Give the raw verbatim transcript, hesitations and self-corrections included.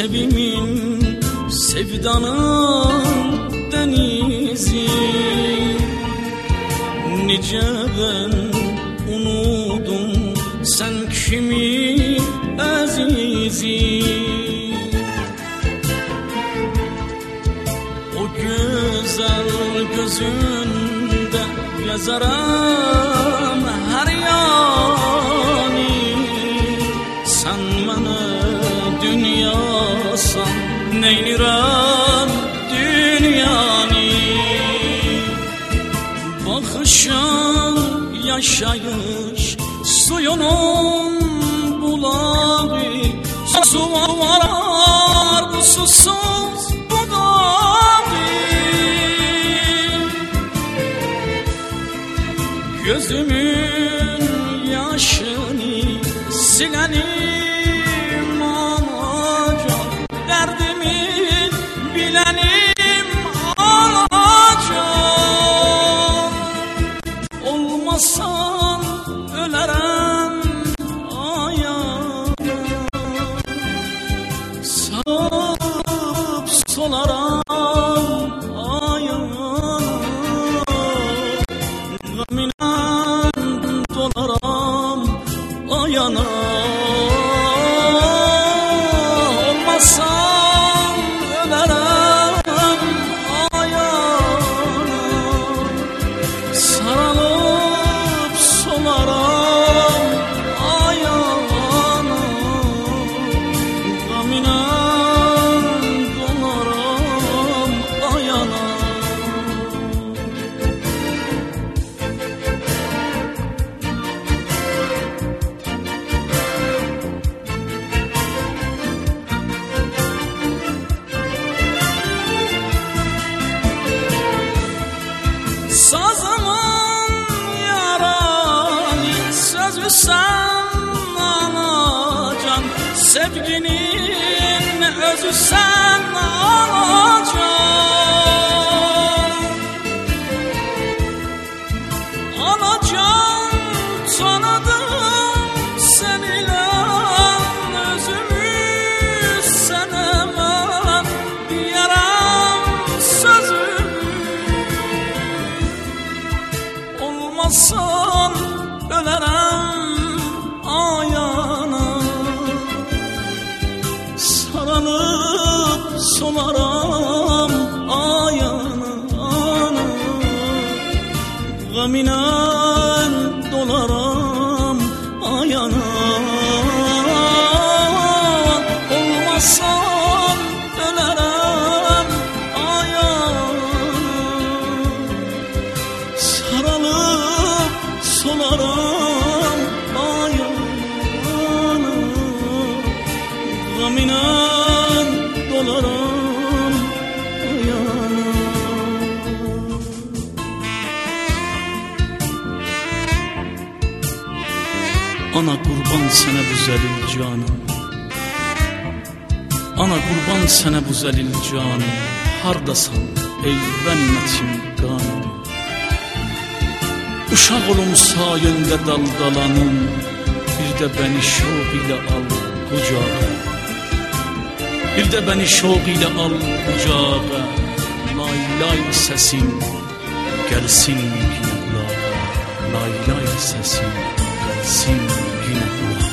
sevimin, sevdanın denizi. Nice ben unudum sen kimi azizi. O güzel gözünde yazarım her yani. Sen bana dünyasan neylirem dünyanı. Bakışın yaşayış suyunun bulağı. Su var bu susuz bu dağı. Gözümün yaşını silenim olacak. Derdimi bilenim olacak. Olmasan ölerem ayağına. Sarıp solarım ayağına. Gamine dolarım ayağına. Olmasan ölerem ayağına. Sarılıp solarım ayağına. Gamine dolarım ayağına. Sazımın yaralı sözü sen alacan. Sevginin özü sen alacan. Alacan tanıdım seninle özümü. Sen hemen diyerem sözümü. Olmasan ölerem ayağına. Sarılıp solarım ayağına. Gamine dolarım ayağına. Olmasan ölerem ayağına. Sarılıp solarım ayağına. Gamine dolarım ayağına. Ana kurban sana bu zelil canım. Ana kurban sana bu zelil canım. Hardasan ey benim etim kanım. Uşaq olum sayende daldalanım. Bir de beni şoq ile al kucağa. Bir de beni şoq ile al kucağa. Lay lay sesin gelsin yine kulağa. Lay lay sesin gelsin yine kulağa.